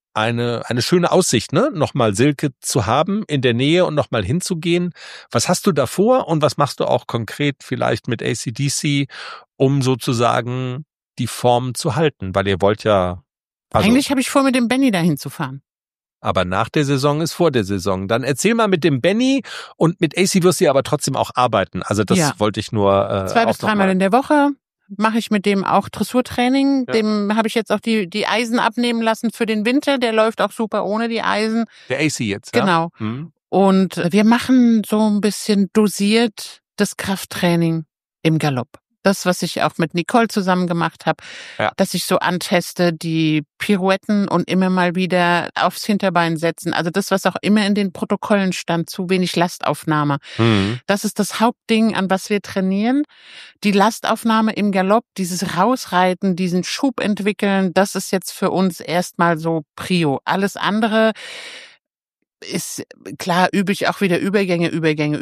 schöne Aussicht, ne? Nochmal Silke zu haben in der Nähe und nochmal hinzugehen. Was hast du davor und was machst du auch konkret vielleicht mit AC/DC, um sozusagen die Form zu halten? Weil ihr wollt ja... Eigentlich habe ich vor, mit dem Benny dahin zu fahren. Aber nach der Saison ist vor der Saison. Dann erzähl mal mit dem Benny und mit AC wirst du ja aber trotzdem auch arbeiten. Also das wollte ich nur... 2 bis 3 Mal in der Woche mache ich mit dem auch Dressurtraining. Ja. Dem habe ich jetzt auch die Eisen abnehmen lassen für den Winter. Der läuft auch super ohne die Eisen. Der AC jetzt, ja? Genau. Und wir machen so ein bisschen dosiert das Krafttraining im Galopp. Das, was ich auch mit Nicole zusammen gemacht habe, dass ich so anteste, die Pirouetten und immer mal wieder aufs Hinterbein setzen. Also das, was auch immer in den Protokollen stand, zu wenig Lastaufnahme. Das ist das Hauptding, an was wir trainieren. Die Lastaufnahme im Galopp, dieses Rausreiten, diesen Schub entwickeln, das ist jetzt für uns erstmal so Prio. Alles andere ist klar, übe ich auch wieder Übergänge.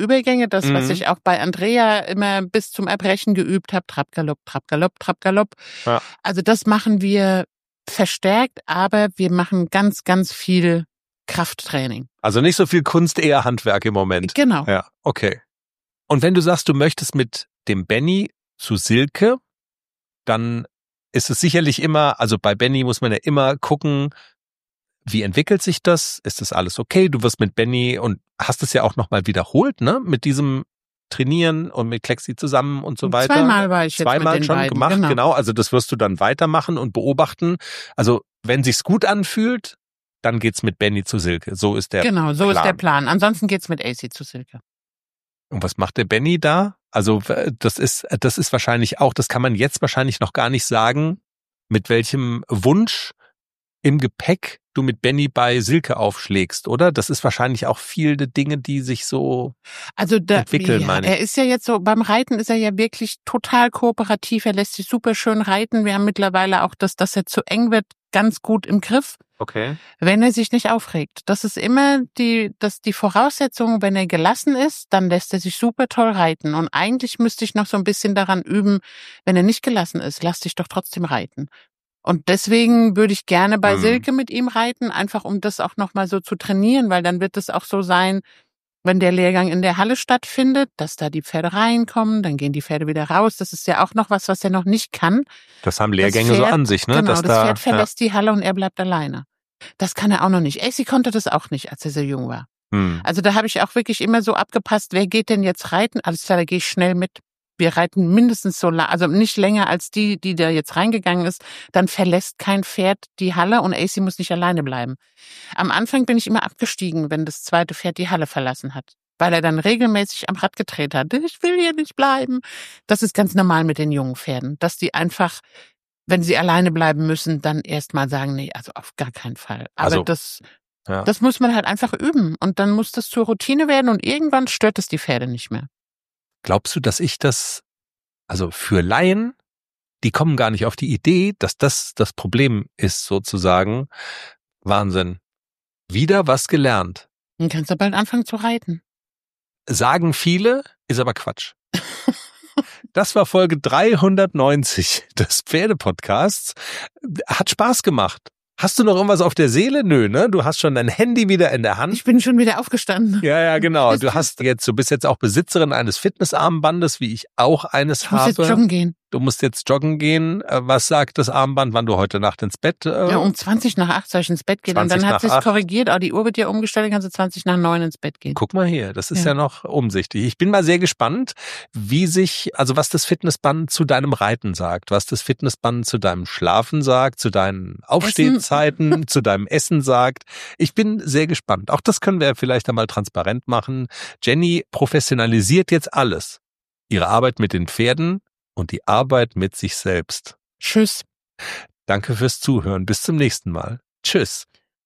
Das, was ich auch bei Andrea immer bis zum Erbrechen geübt habe. Trab, Galopp, Trab, Galopp, Trab, Galopp. Ja. Also das machen wir verstärkt, aber wir machen ganz, ganz viel Krafttraining. Also nicht so viel Kunst, eher Handwerk im Moment. Genau. Ja, okay. Und wenn du sagst, du möchtest mit dem Benny zu Silke, dann ist es sicherlich immer, also bei Benny muss man ja immer gucken, wie entwickelt sich das? Ist das alles okay? Du wirst mit Benny und hast es ja auch nochmal wiederholt, ne? Mit diesem Trainieren und mit Klexi zusammen und so weiter. Zweimal war ich jetzt Zweimal mit den schon beiden, gemacht, genau. Also das wirst du dann weitermachen und beobachten. Also wenn sich's gut anfühlt, dann geht's mit Benny zu Silke. So ist der Genau, so Plan. ist der Plan. Ansonsten geht's mit AC zu Silke. Und was macht der Benny da? Also das ist wahrscheinlich auch, das kann man jetzt wahrscheinlich noch gar nicht sagen, mit welchem Wunsch im Gepäck du mit Benny bei Silke aufschlägst, oder? Das ist wahrscheinlich auch viele Dinge, die sich so entwickeln, meine ich. Er ist ja jetzt so, beim Reiten ist er ja wirklich total kooperativ. Er lässt sich super schön reiten. Wir haben mittlerweile auch das, dass er zu eng wird, ganz gut im Griff. Okay. Wenn er sich nicht aufregt. Das ist immer die Voraussetzung, wenn er gelassen ist, dann lässt er sich super toll reiten. Und eigentlich müsste ich noch so ein bisschen daran üben, wenn er nicht gelassen ist, lass dich doch trotzdem reiten. Und deswegen würde ich gerne bei Silke mit ihm reiten, einfach um das auch nochmal so zu trainieren, weil dann wird es auch so sein, wenn der Lehrgang in der Halle stattfindet, dass da die Pferde reinkommen, dann gehen die Pferde wieder raus. Das ist ja auch noch was er noch nicht kann. Das haben Lehrgänge so an sich, ne? Genau, das Pferd verlässt die Halle und er bleibt alleine. Das kann er auch noch nicht. AC konnte das auch nicht, als er so jung war. Also da habe ich auch wirklich immer so abgepasst, wer geht denn jetzt reiten? Alles klar, da gehe ich schnell mit. Wir reiten mindestens so lange, also nicht länger als die da jetzt reingegangen ist. Dann verlässt kein Pferd die Halle und AC muss nicht alleine bleiben. Am Anfang bin ich immer abgestiegen, wenn das zweite Pferd die Halle verlassen hat, weil er dann regelmäßig am Rad gedreht hat. Ich will hier nicht bleiben. Das ist ganz normal mit den jungen Pferden, dass die einfach, wenn sie alleine bleiben müssen, dann erstmal sagen, nee, also auf gar keinen Fall. Aber das muss man halt einfach üben und dann muss das zur Routine werden und irgendwann stört es die Pferde nicht mehr. Glaubst du, dass also für Laien, die kommen gar nicht auf die Idee, dass das das Problem ist sozusagen? Wahnsinn. Wieder was gelernt. Dann kannst du bald anfangen zu reiten. Sagen viele, ist aber Quatsch. Das war Folge 390 des Pferdepodcasts. Hat Spaß gemacht. Hast du noch irgendwas auf der Seele? Nö, ne? Du hast schon dein Handy wieder in der Hand. Ich bin schon wieder aufgestanden. Ja, genau. Du bist jetzt auch Besitzerin eines Fitnessarmbandes, wie ich auch eines habe. Ich muss jetzt joggen gehen. Du musst jetzt joggen gehen. Was sagt das Armband, wann du heute Nacht ins Bett? Ja, um 20:08 soll ich ins Bett gehen. Und dann hat sie es korrigiert. Die Uhr wird ja umgestellt, dann kannst du 20:09 ins Bett gehen. Guck mal hier, das ist ja noch umsichtig. Ich bin mal sehr gespannt, was das Fitnessband zu deinem Reiten sagt, was das Fitnessband zu deinem Schlafen sagt, zu deinen Aufstehzeiten, zu deinem Essen sagt. Ich bin sehr gespannt. Auch das können wir vielleicht einmal transparent machen. Jenny professionalisiert jetzt alles. Ihre Arbeit mit den Pferden und die Arbeit mit sich selbst. Tschüss. Danke fürs Zuhören. Bis zum nächsten Mal. Tschüss.